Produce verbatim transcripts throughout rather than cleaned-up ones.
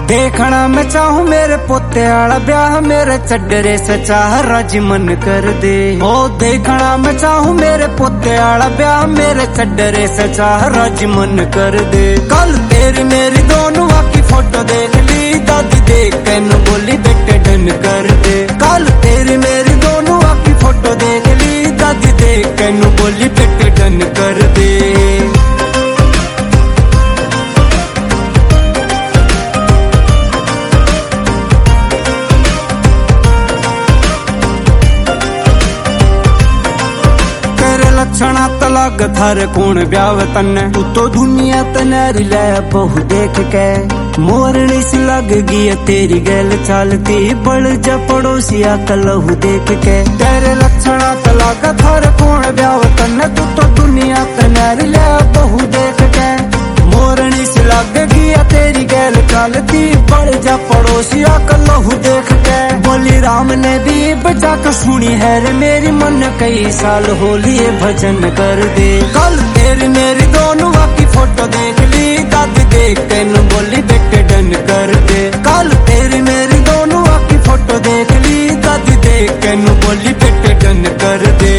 देखना मैं चाहूँ मेरे पोते आला ब्याह, मेरे चड्डरे से चाह राजी मन कर दे। ओ देखना मैं चाहूँ मेरे पोते आला ब्याह, मेरे चड्डरे से चाह राजी मन कर दे। कल तेरी मेरी दोनों की फोटो देख ली, दादी देख कैन बोली बेटे डन कर दे। कल तेरी मेरी दोनों की फोटो देख ली, दादी देख कैन बोली बेटे डन कर दे। लक्षणा तलाग थारे कौन ब्याव तन्ने, तू तो दुनिया तनारी ले बहु देख के। मोरनी सी लग गई तेरी गैल चालती, बड़ जा पड़ोसिया कलहू देख के। तेरे लक्षणा तलाग थारे कौन ब्याव तन्ने, तू तो दुनिया तनारी ले बहु देख के। मोरनी सी लग गई तेरी गैल चालती, बड़ जा पड़ोसिया कलहू देख के। बोली राम ने भी बचा कर सुनी है रे मेरी, मन कई साल हो लिए भजन कर दे। कल तेरी मेरी दोनों की फोटो देख ली, दादी देख कैन बोली बेटे डन कर दे। कल तेरी मेरी दोनों की फोटो देख ली, दादी देख कैन बोली बेटे डन कर दे।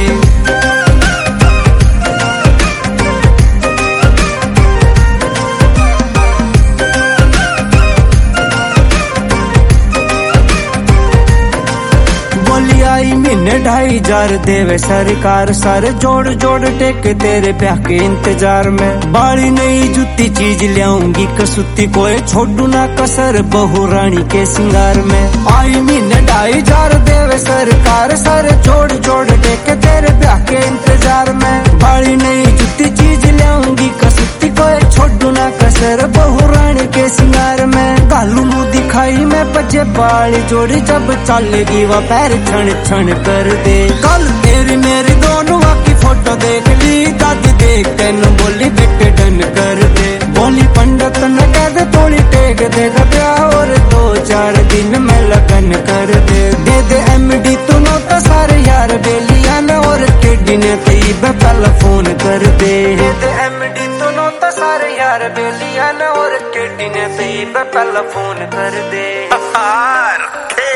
आई महीने ढाई हजार देवे सरकार, सारे जोड़ जोड़ टेके तेरे ब्याह के इंतजार में। बाड़ी नई जूती चीज लियाऊंगी कसूती, कोई छोड़ू ना कसर बहू रानी के सिंगार में। आई महीने ढाई हजार देवे सरकार, सारे जोड़ जोड़ टेके तेरे ब्याह के इंतजार में। बाड़ी नई जूती चीज लियाऊंगी कसूती, कोई छोड़ू ना कसर बहू रानी के सिंगार में। गालू मुँह दिखाई मैं बजे बाली जोड़ी, जब चलेगी वह पैर छण छण कर दे। कल तेरी मेरी दोनों की फोटो देख ली, दादी देख कैन बोली बेटे डन कर दे। बोली पंडित न कह दे थोड़ी टेक देगा ब्याह, और दो चार दिन में लगन कर दे। दे दे एमडी तू नो तो सारे यार बेलिया न, और टेडी ने तेई पहला फोन कर दे। दे दे एमडी तू नो तो सारे यार बेलिया न, और टेडी ने तेई पहला फोन कर दे।